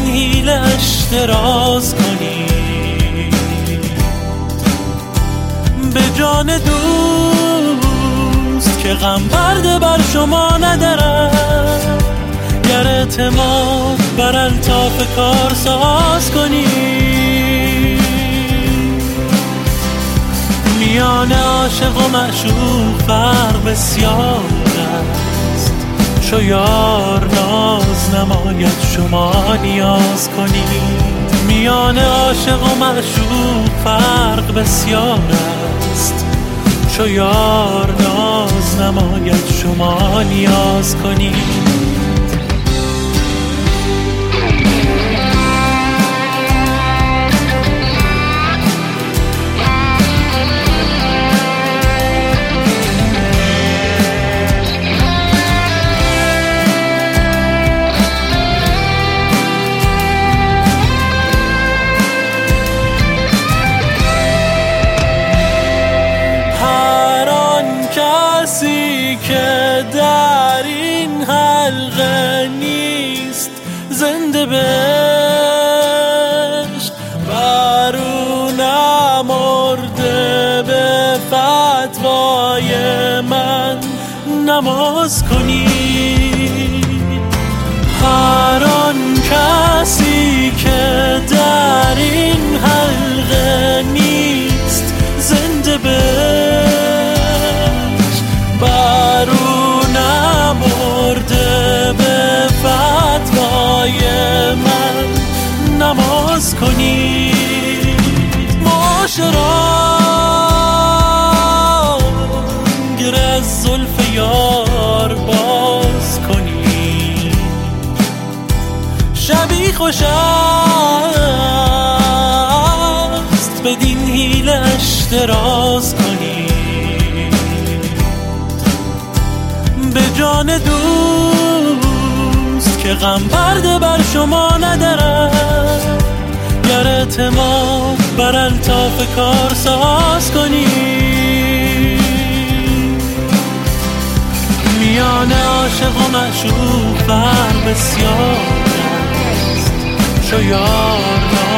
حیله‌اش دراز کنی، به جان دوست که غم برده بر شما ندارد. گر اعتماد بر الطاف کار ساز کنی، میان عاشق و معشوق فرق بسیار است. چو یار ناز نماید شما نیاز کنید، میان عاشق و معشوق فرق بسیار است. چو یار ناز نماید شما نیاز کنید. که در این حلقه نیست زنده بهش، بر او نمرده به فتوای من نماز کنید. هر آن کسی که در این حلقه نیست زنده بهش، بر او نمرده به فتوای من نماز کنید. معاشران گره از زلف یار باز کنید، شبی خوش است بدین حیله‌اش دراز کنید، به جان دوست که غم برده بر شما ندارد. گر اعتماد بر الطاف کار ساز کنید، میان عاشق و معشوق فرق بسیار است. چو یار